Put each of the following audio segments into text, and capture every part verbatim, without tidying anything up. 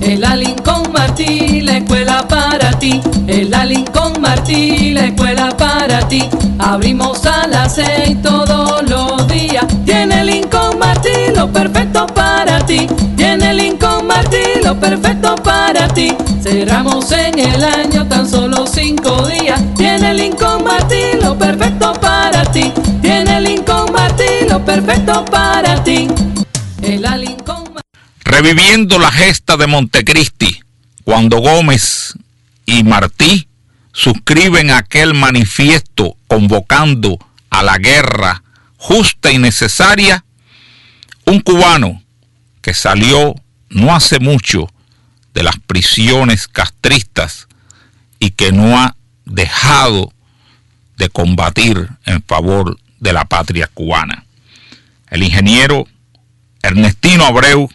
En la Lincoln Martí, la escuela para ti. En la Lincoln Martí, la escuela para ti. Abrimos a las seis todos los días. Tiene Lincoln Martí lo perfecto para ti. Tiene Lincoln Martí lo perfecto para ti. Cerramos en el año tan solo cinco días. Tiene Lincoln Martí lo perfecto para ti. Tiene Lincoln Martí lo perfecto para ti. En la Lincoln Reviviendo la gesta de Montecristi, cuando Gómez y Martí suscriben aquel manifiesto convocando a la guerra justa y necesaria, un cubano que salió no hace mucho de las prisiones castristas y que no ha dejado de combatir en favor de la patria cubana. El ingeniero Ernestino Abreu,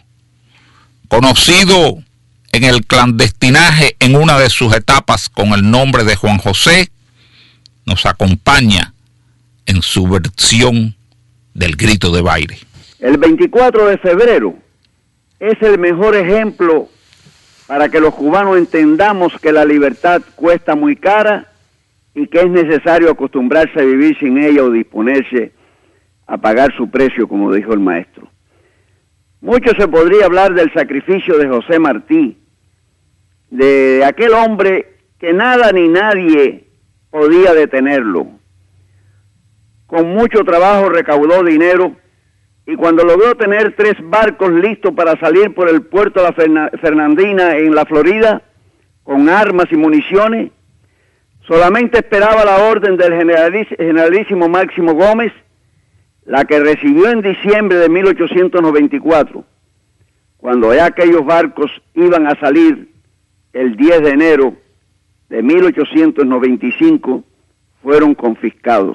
conocido en el clandestinaje en una de sus etapas con el nombre de Juan José, nos acompaña en su versión del Grito de Baile. El veinticuatro de febrero es el mejor ejemplo para que los cubanos entendamos que la libertad cuesta muy cara y que es necesario acostumbrarse a vivir sin ella o disponerse a pagar su precio, como dijo el maestro. Mucho se podría hablar del sacrificio de José Martí, de aquel hombre que nada ni nadie podía detenerlo. Con mucho trabajo recaudó dinero y cuando logró tener tres barcos listos para salir por el puerto de la Fernandina en la Florida, con armas y municiones, solamente esperaba la orden del generalísimo Máximo Gómez, la que recibió en diciembre de mil ochocientos noventa y cuatro, cuando ya aquellos barcos iban a salir el diez de enero de mil ochocientos noventa y cinco, fueron confiscados.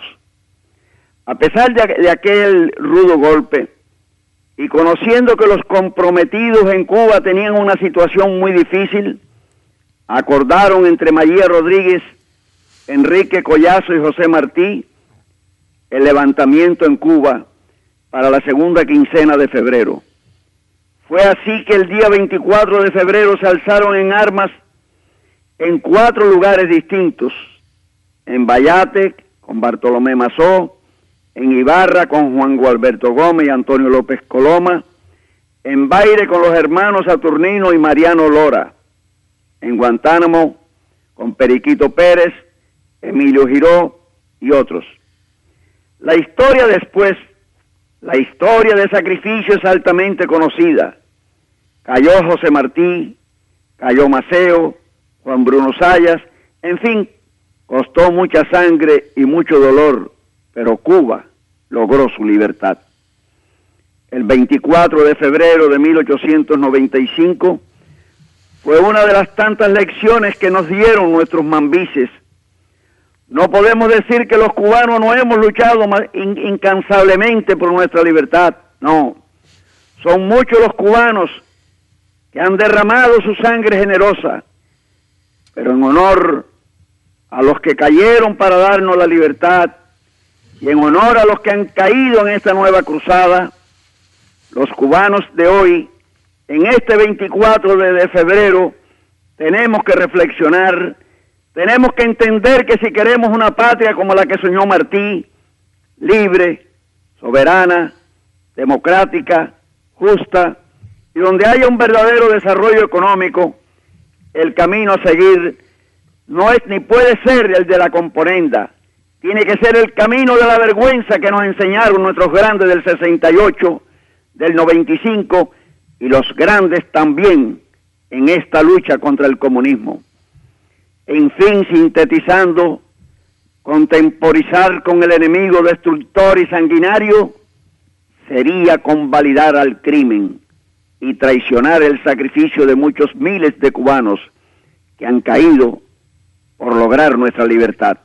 A pesar de, de aquel rudo golpe, y conociendo que los comprometidos en Cuba tenían una situación muy difícil, acordaron entre María Rodríguez, Enrique Collazo y José Martí el levantamiento en Cuba para la segunda quincena de febrero. Fue así que el día veinticuatro de febrero se alzaron en armas en cuatro lugares distintos: en Bayate con Bartolomé Mazó, en Ibarra con Juan Gualberto Gómez y Antonio López Coloma, en Baire con los hermanos Saturnino y Mariano Lora, en Guantánamo con Periquito Pérez, Emilio Giró y otros. La historia después, la historia de sacrificio es altamente conocida. Cayó José Martí, cayó Maceo, Juan Bruno Sayas, en fin, costó mucha sangre y mucho dolor, pero Cuba logró su libertad. El veinticuatro de febrero de mil ochocientos noventa y cinco fue una de las tantas lecciones que nos dieron nuestros mambises. No podemos decir que los cubanos no hemos luchado incansablemente por nuestra libertad, no. Son muchos los cubanos que han derramado su sangre generosa, pero en honor a los que cayeron para darnos la libertad y en honor a los que han caído en esta nueva cruzada, los cubanos de hoy, en este veinticuatro de febrero, tenemos que reflexionar. Tenemos que entender que si queremos una patria como la que soñó Martí, libre, soberana, democrática, justa, y donde haya un verdadero desarrollo económico, el camino a seguir no es ni puede ser el de la componenda. Tiene que ser el camino de la vergüenza que nos enseñaron nuestros grandes del sesenta y ocho, del noventa y cinco, y los grandes también en esta lucha contra el comunismo. En fin, sintetizando, contemporizar con el enemigo destructor y sanguinario sería convalidar al crimen y traicionar el sacrificio de muchos miles de cubanos que han caído por lograr nuestra libertad.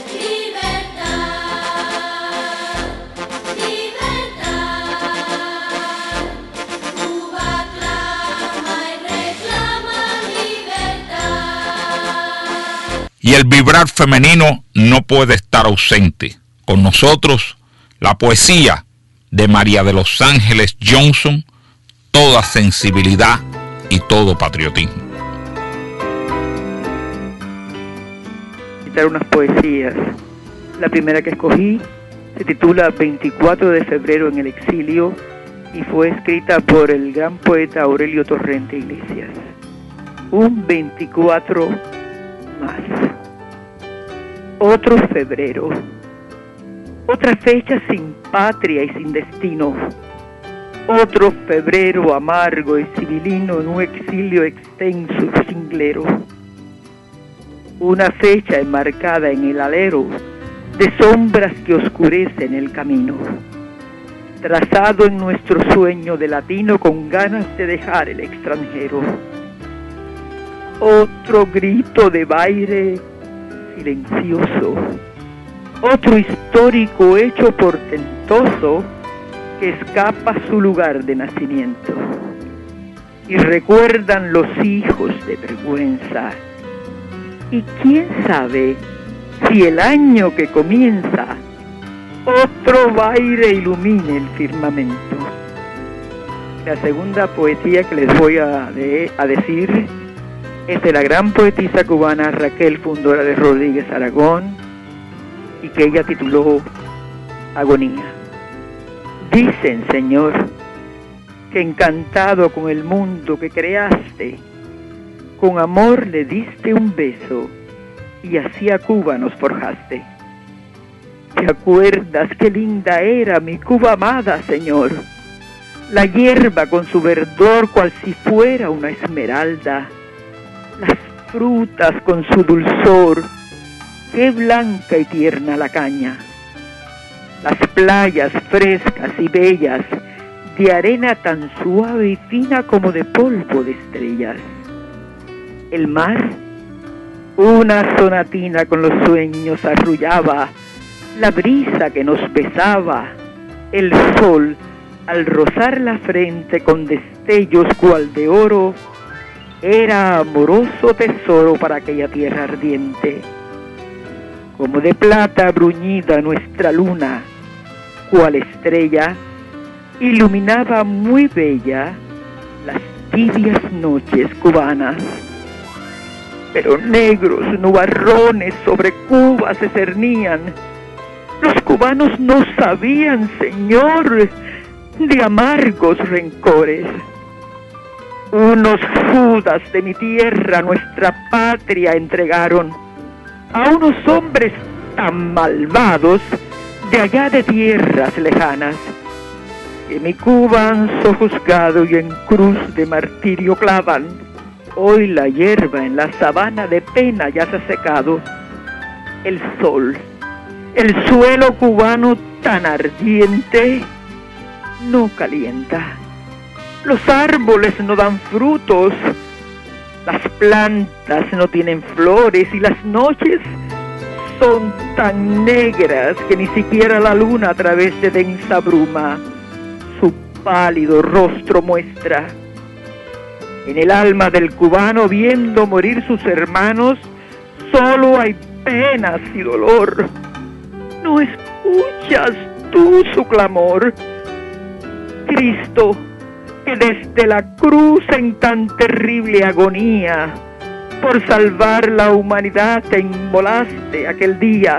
Y el vibrar femenino no puede estar ausente. Con nosotros, la poesía de María de los Ángeles Johnson, toda sensibilidad y todo patriotismo. Citar unas poesías. La primera que escogí se titula veinticuatro de febrero en el exilio y fue escrita por el gran poeta Aurelio Torrente Iglesias. Un veinticuatro más. Otro febrero. Otra fecha sin patria y sin destino. Otro febrero amargo y civilino en un exilio extenso y cinglero. Una fecha enmarcada en el alero de sombras que oscurecen el camino, trazado en nuestro sueño de latino con ganas de dejar el extranjero. Otro grito de baile silencioso, otro histórico hecho portentoso que escapa a su lugar de nacimiento. Y recuerdan los hijos de vergüenza. Y quién sabe si el año que comienza otro baile ilumine el firmamento. La segunda poesía que les voy a, de, a decir es de la gran poetisa cubana Raquel Fundora de Rodríguez Aragón, y que ella tituló Agonía. Dicen, Señor, que encantado con el mundo que creaste, con amor le diste un beso y así a Cuba nos forjaste. ¿Te acuerdas qué linda era mi Cuba amada, Señor? La hierba con su verdor cual si fuera una esmeralda, las frutas con su dulzor, qué blanca y tierna la caña, las playas frescas y bellas, de arena tan suave y fina como de polvo de estrellas. El mar, una sonatina con los sueños arrullaba, la brisa que nos besaba, el sol al rozar la frente con destellos cual de oro, era amoroso tesoro para aquella tierra ardiente. Como de plata bruñida nuestra luna, cual estrella, iluminaba muy bella las tibias noches cubanas. Pero negros nubarrones sobre Cuba se cernían. Los cubanos no sabían, Señor, de amargos rencores. Unos Judas de mi tierra nuestra patria entregaron a unos hombres tan malvados de allá de tierras lejanas, que mi Cuba han sojuzgado y en cruz de martirio clavan. Hoy la hierba en la sabana de pena ya se ha secado. El sol, el suelo cubano tan ardiente, no calienta. Los árboles no dan frutos, las plantas no tienen flores y las noches son tan negras que ni siquiera la luna a través de densa bruma su pálido rostro muestra. En el alma del cubano, viendo morir sus hermanos, solo hay penas y dolor. ¿No escuchas tú su clamor? Cristo, que desde la cruz en tan terrible agonía, por salvar la humanidad te inmolaste aquel día.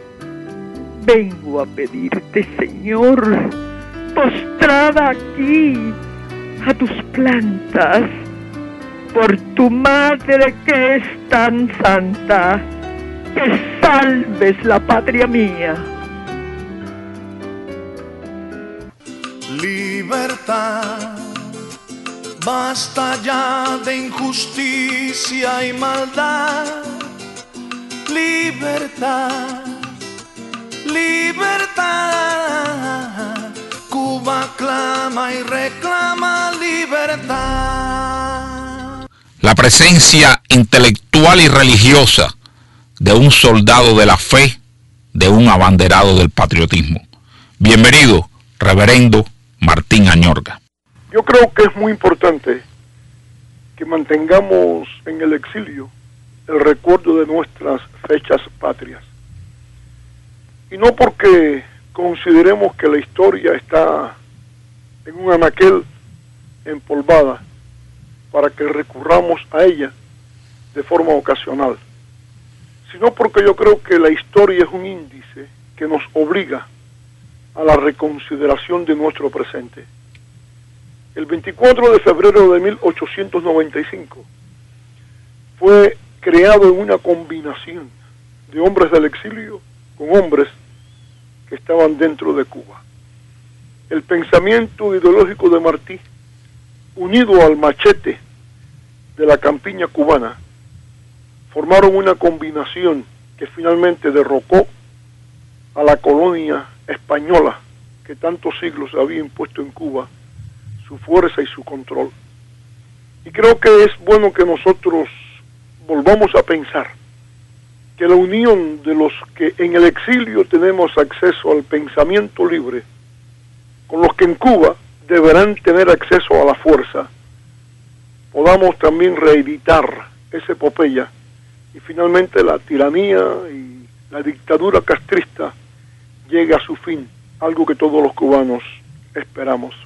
Vengo a pedirte, Señor, postrada aquí a tus plantas, por tu madre que es tan santa, que salves la patria mía. Libertad, basta ya de injusticia y maldad. Libertad, libertad, Cuba clama y reclama libertad. La presencia intelectual y religiosa de un soldado de la fe, de un abanderado del patriotismo. Bienvenido, reverendo Martín Añorga. Yo creo que es muy importante que mantengamos en el exilio el recuerdo de nuestras fechas patrias. Y no porque consideremos que la historia está en un anaquel empolvada, para que recurramos a ella de forma ocasional, sino porque yo creo que la historia es un índice que nos obliga a la reconsideración de nuestro presente. El veinticuatro de febrero de mil ochocientos noventa y cinco fue creado en una combinación de hombres del exilio con hombres que estaban dentro de Cuba. El pensamiento ideológico de Martí, unido al machete de la campiña cubana, formaron una combinación que finalmente derrocó a la colonia española que tantos siglos había impuesto en Cuba su fuerza y su control. Y creo que es bueno que nosotros volvamos a pensar que la unión de los que en el exilio tenemos acceso al pensamiento libre, con los que en Cuba deberán tener acceso a la fuerza, podamos también reeditar esa epopeya y finalmente la tiranía y la dictadura castrista llegue a su fin, algo que todos los cubanos esperamos.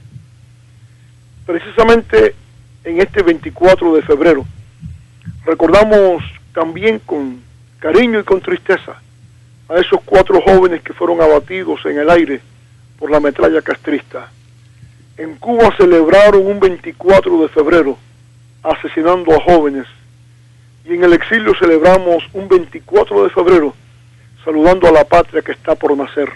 Precisamente en este veinticuatro de febrero recordamos también con cariño y con tristeza a esos cuatro jóvenes que fueron abatidos en el aire por la metralla castrista. En Cuba celebraron un veinticuatro de febrero asesinando a jóvenes, y en el exilio celebramos un veinticuatro de febrero saludando a la patria que está por nacer.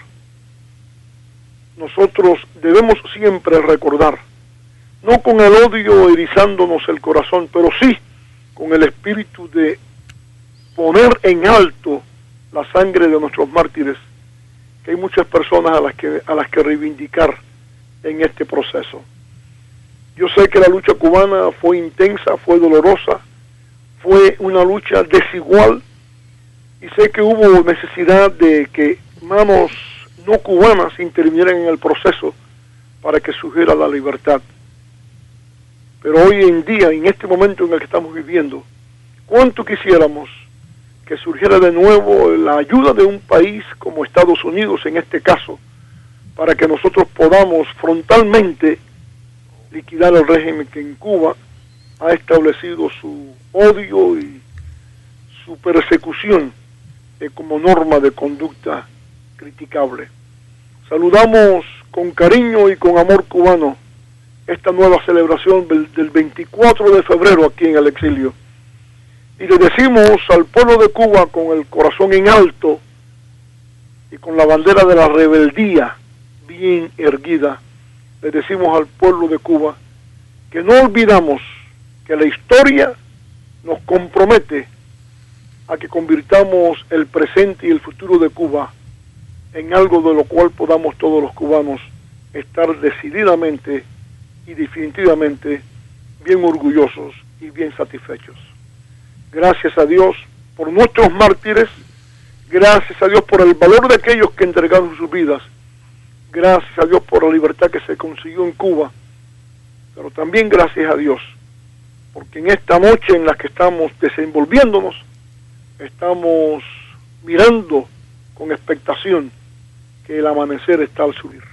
Nosotros debemos siempre recordar, no con el odio erizándonos el corazón, pero sí con el espíritu de poner en alto la sangre de nuestros mártires, que hay muchas personas a las que, a las que reivindicar en este proceso. Yo sé que la lucha cubana fue intensa, fue dolorosa, fue una lucha desigual, y sé que hubo necesidad de que manos no cubanas intervinieran en el proceso para que surgiera la libertad. Pero hoy en día, en este momento en el que estamos viviendo, ¿cuánto quisiéramos que surgiera de nuevo la ayuda de un país como Estados Unidos en este caso, para que nosotros podamos frontalmente liquidar el régimen que en Cuba ha establecido su odio y su persecución eh, como norma de conducta criticable? Saludamos con cariño y con amor cubano esta nueva celebración del, del veinticuatro de febrero aquí en el exilio. Y le decimos al pueblo de Cuba con el corazón en alto y con la bandera de la rebeldía bien erguida, le decimos al pueblo de Cuba que no olvidamos que la historia nos compromete a que convirtamos el presente y el futuro de Cuba en algo de lo cual podamos todos los cubanos estar decididamente y definitivamente bien orgullosos y bien satisfechos. Gracias a Dios por nuestros mártires, gracias a Dios por el valor de aquellos que entregaron sus vidas, gracias a Dios por la libertad que se consiguió en Cuba, pero también gracias a Dios, porque en esta noche en la que estamos desenvolviéndonos, estamos mirando con expectación que el amanecer está al subir.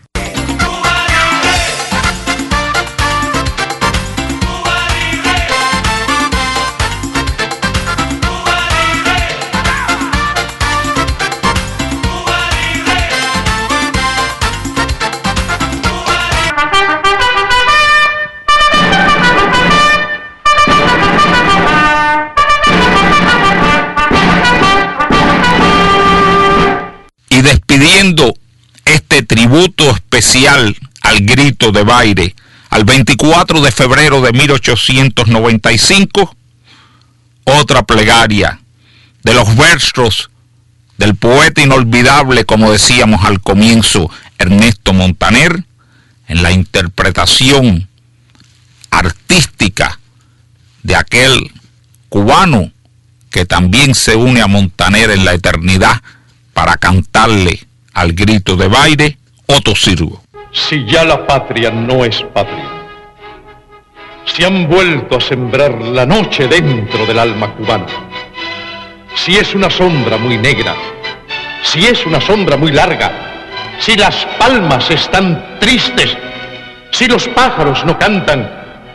Y despidiendo este tributo especial al grito de Baire, al veinticuatro de febrero de mil ochocientos noventa y cinco, otra plegaria de los versos del poeta inolvidable, como decíamos al comienzo, Ernesto Montaner, en la interpretación artística de aquel cubano que también se une a Montaner en la eternidad para cantarle al grito de Baire, Otto Sirgo. Si ya la patria no es patria, si han vuelto a sembrar la noche dentro del alma cubana, si es una sombra muy negra, si es una sombra muy larga, si las palmas están tristes, si los pájaros no cantan,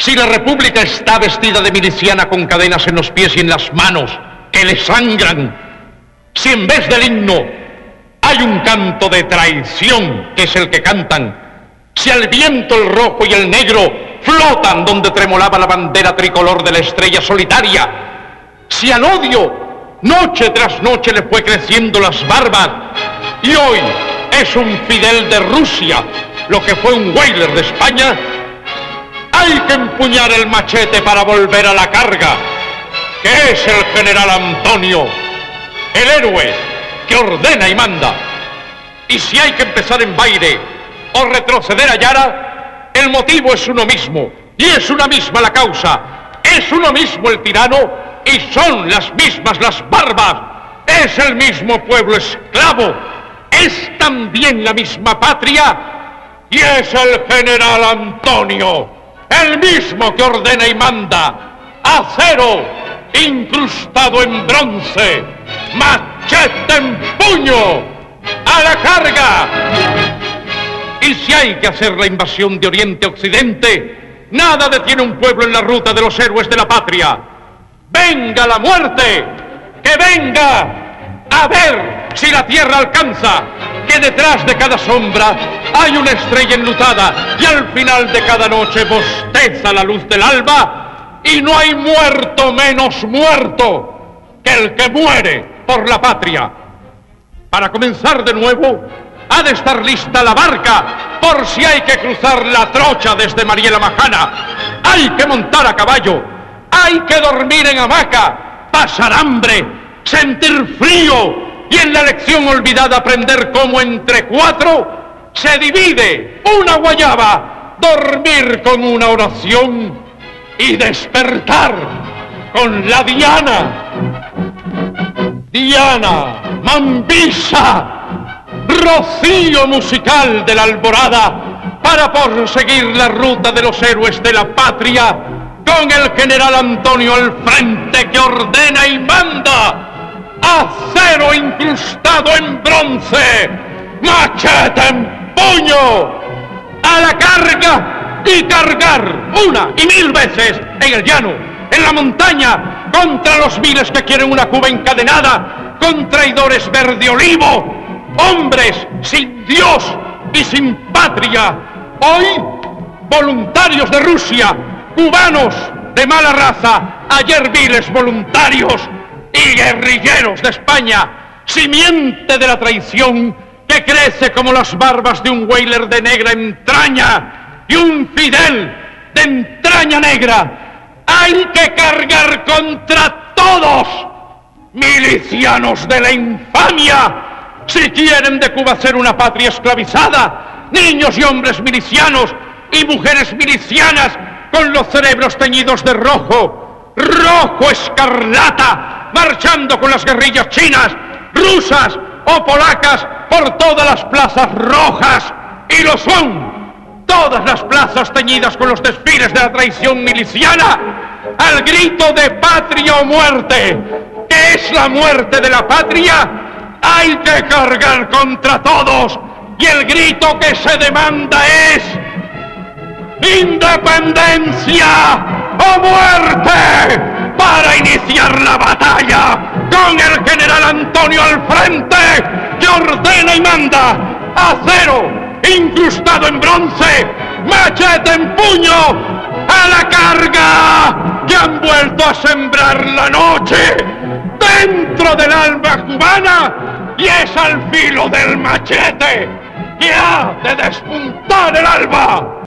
Si la República está vestida de miliciana con cadenas en los pies y en las manos que le sangran, si en vez del himno hay un canto de traición que es el que cantan, si al viento el rojo y el negro flotan donde tremolaba la bandera tricolor de la estrella solitaria, si al odio noche tras noche le fue creciendo las barbas y hoy es un Fidel de Rusia lo que fue un Weyler de España, hay que empuñar el machete para volver a la carga, que es el general Antonio, el héroe que ordena y manda. Y si hay que empezar en baile o retroceder a Yara, el motivo es uno mismo, y es una misma la causa, es uno mismo el tirano, y son las mismas las barbas, es el mismo pueblo esclavo, es también la misma patria, y es el general Antonio, el mismo que ordena y manda, acero incrustado en bronce, machete en puño, a la carga. Y si hay que hacer la invasión de Oriente a Occidente, nada detiene un pueblo en la ruta de los héroes de la patria. ¡Venga la muerte! ¡Que venga! A ver si la tierra alcanza, que detrás de cada sombra hay una estrella enlutada y al final de cada noche bosteza la luz del alba y no hay muerto menos muerto que el que muere por la patria. Para comenzar de nuevo, ha de estar lista la barca por si hay que cruzar la trocha desde Mariela Majana. Hay que montar a caballo, hay que dormir en hamaca, pasar hambre, sentir frío y en la lección olvidada aprender cómo entre cuatro se divide una guayaba, dormir con una oración y despertar con la diana. Diana, Mambisa, rocío musical de la alborada para proseguir la ruta de los héroes de la patria con el general Antonio al frente que ordena y manda. Acero incrustado en bronce, machete en puño, a la carga y cargar una y mil veces en el llano, en la montaña, contra los miles que quieren una Cuba encadenada, con traidores verde olivo, hombres sin Dios y sin patria. Hoy, voluntarios de Rusia, cubanos de mala raza, ayer viles voluntarios y guerrilleros de España, simiente de la traición que crece como las barbas de un Weyler de negra entraña y un Fidel de entraña negra. Hay que cargar contra todos, milicianos de la infamia, si quieren de Cuba ser una patria esclavizada, niños y hombres milicianos y mujeres milicianas con los cerebros teñidos de rojo, rojo escarlata, marchando con las guerrillas chinas, rusas o polacas por todas las plazas rojas, y lo son, todas las plazas teñidas con los desfiles de la traición miliciana, al grito de patria o muerte, que es la muerte de la patria, hay que cargar contra todos, y el grito que se demanda es ¡independencia o muerte! Para iniciar la batalla con el general Antonio al frente, que ordena y manda, acero incrustado en bronce, machete en puño, a la carga, que han vuelto a sembrar la noche dentro del alma cubana, y es al filo del machete que ha de despuntar el alba.